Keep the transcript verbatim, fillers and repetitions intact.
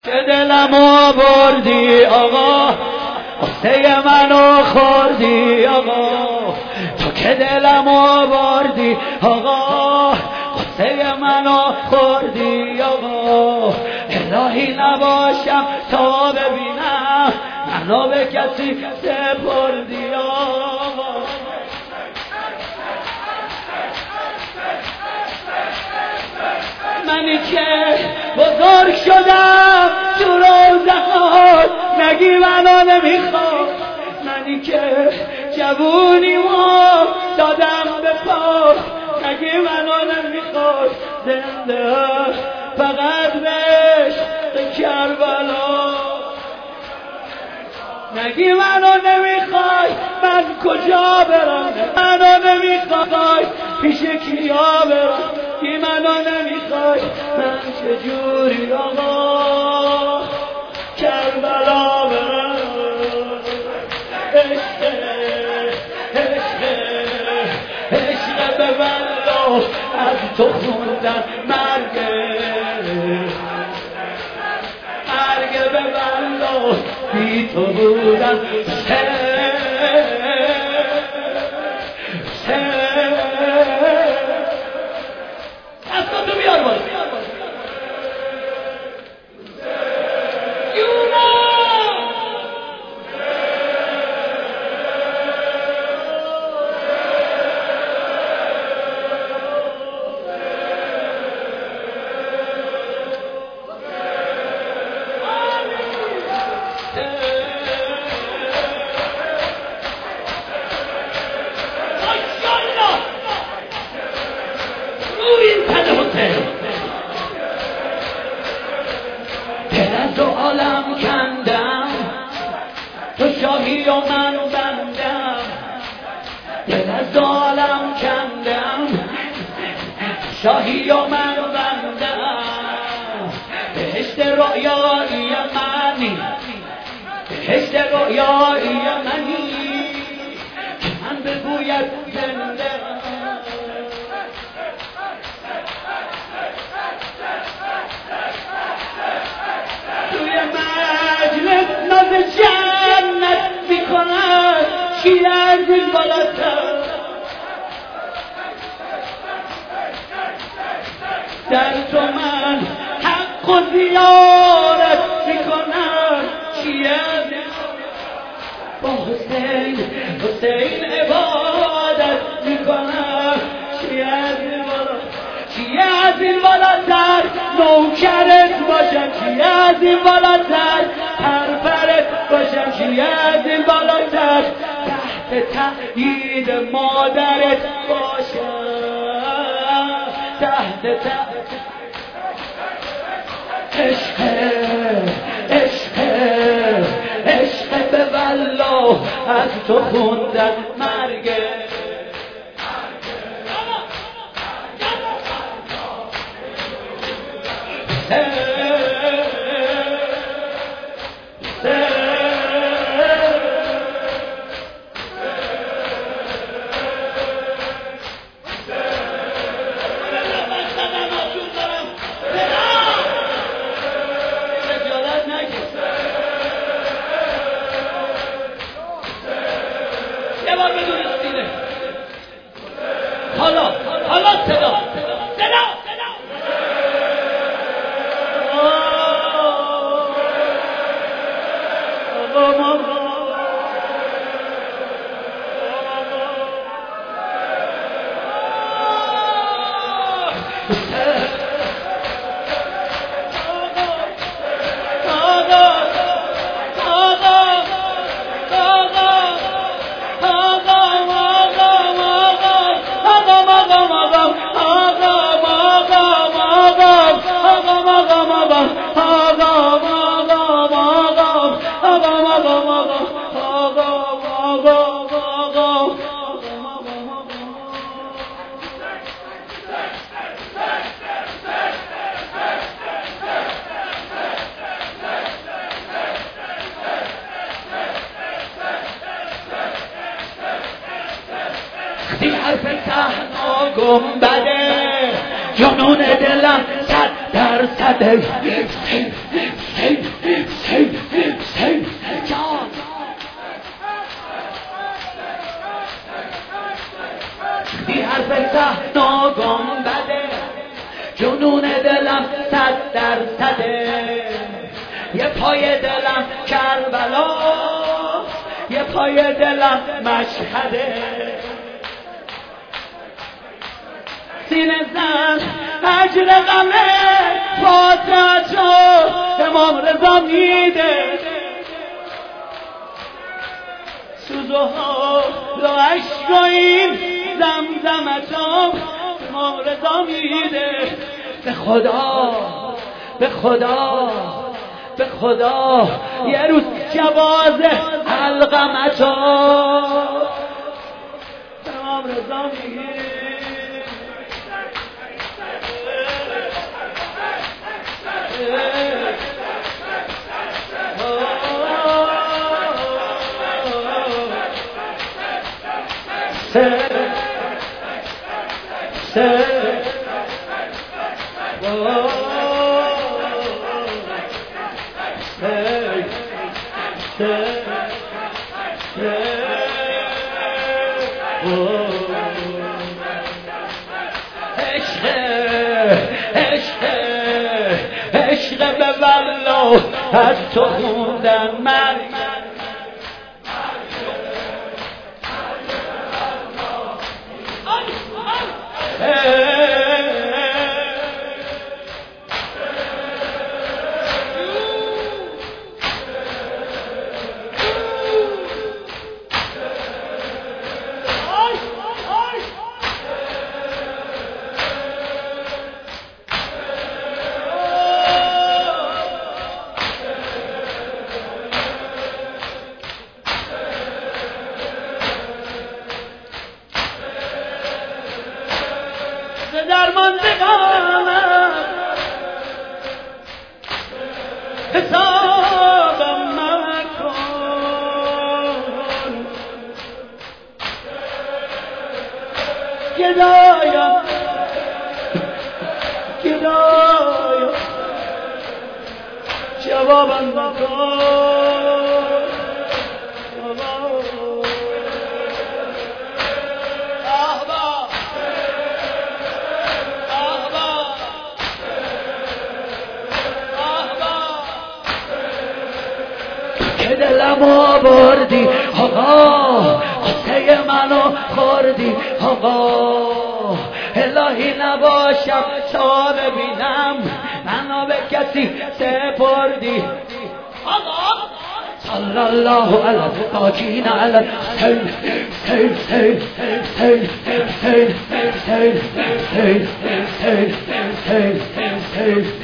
که دلمو بردی آقا، قصه منو خوردی آقا، تو که دلمو بردی آقا، قصه منو خوردی آقا. الهی نباشم تا ببینم منو به کسی سپردی آقا. منی که بزرگ شدم تو روزهات نگی منو نمیخواد، منی که جوونی ما دادم به پاس نگی منو نمیخواد، زنده فقط بهش کربلا نگی منو نمیخوای، من کجا برم؟ منو نمیخوای پیش کیا برم؟ کی منو نمیخوای، من چجوری آقا کربلا برم؟ عشق عشق عشق به بلا از تو خوندن مرگ مرگ به بلا بی تو بودن عالم کندم تو شاهی و من بندم، دل از عالم کندم شاهی و من بندم. بهشت رویایی منی، بهشت رویایی منی که من بگوید زنده مجلس ناز جنت میکنن چی از این بالاتر، در تو من حق و زیارت میکنن چی از این با حسین حسین عبادت میکنن چی از این بالاتر، چی از این بالاتر نوکرت باشم، چی از این بالاتر پرپرت باشم، چی از این بالاتر تحت تأیید مادرت باشم، تحت تأیید عشق عشق عشق به والله از تو خوندن مرگ حالا حالا صدا صدا حرف تحنا گنبده جنون دلم صد درصد یه پای دلم کربلا، یه پای دلم مشهده. سینه زن اجر غمه فاتحه جو امام رضا میده. سوزو ها لو عشقاییم زمزمتم امام رضا میده. به خدا به خدا به خدا یه روز جواز حلقمتم امام رضا میده. Se, se, oh, se, se, se, oh. عشق عشق عشق به والله از تو خوندم من. درماندگانم حسابم مکن، گدایم گدایم جوابم مکن. که دلم آوردی آقا، آسه منو خوردی آقا. الهی نباشم تا ببینم منو به کسی سپردی آقا. صلی الله علی الباقین علی الحسین حسین حسین حسین حسین حسین حسین حسین حسین